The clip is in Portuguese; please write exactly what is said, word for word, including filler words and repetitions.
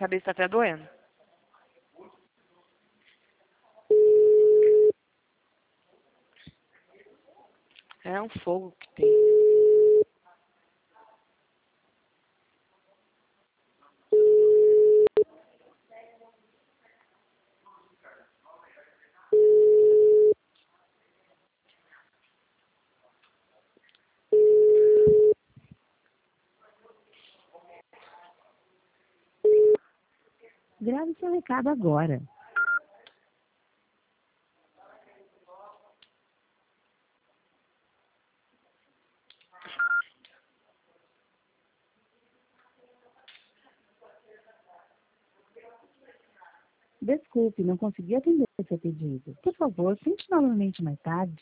cabeça tá até doendo. É um fogo que tem. Grave seu recado agora. Desculpe, não consegui atender seu pedido. Por favor, tente novamente mais tarde.